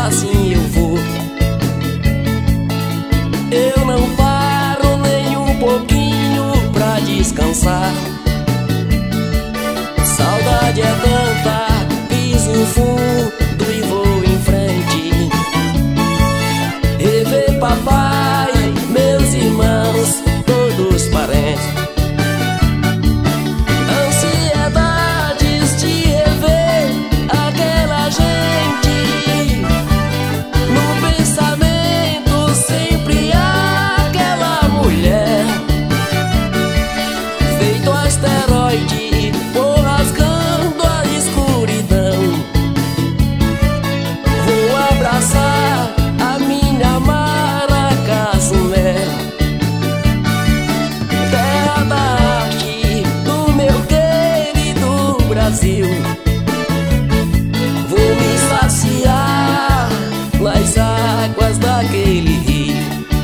assim eu vou. Eu não paro nem um pouquinho pra descansar. Saudade é tanta, piso fundo e vou em frente. Rever papai, meus irmãos, todos parentes. Ansiedades de rever aquela gente. No pensamento sempre aquela mulher. Feito asteroide, vou rasgando a escuridão. Vou abraçar a minha Maracasumé, terra da arte do meu querido Brasil. Vou me saciar nas águas daquele rio.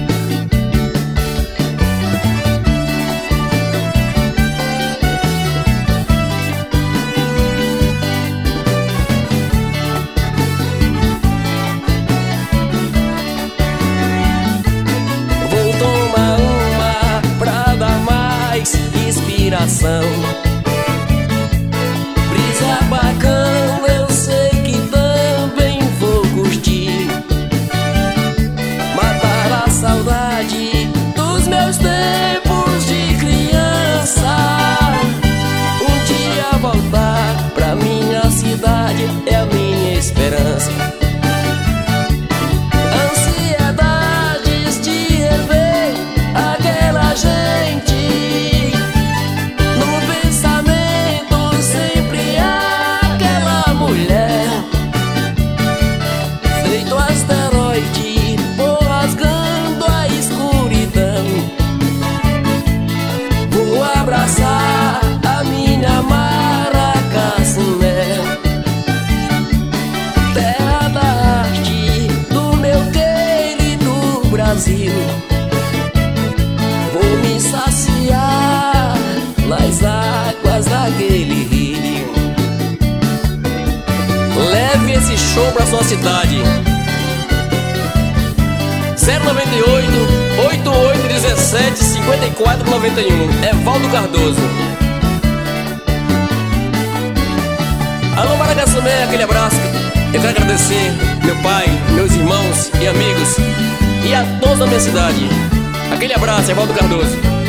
Vou tomar uma pra dar mais inspiração. Brisa bacana, eu sei que também vou curtir. Matar a saudade dos meus tempos de criança. Um dia voltar pra minha cidade é a minha esperança. Ansiedades de rever aquela gente. No pensamento sempre aquela mulher. Feito asteroide, vou rasgando a escuridão. Vou abraçar a minha Maracasumé, terra da arte do meu querido Brasil. Vou me saciar nas águas daquele rio. Leve esse show pra sua cidade. 098 8817 5491. Evaldo Cardoso. Alô Maracasumé, aquele abraço. Eu quero agradecer meu pai, meus irmãos e amigos e a todos da minha cidade. Aquele abraço, Evaldo Cardoso.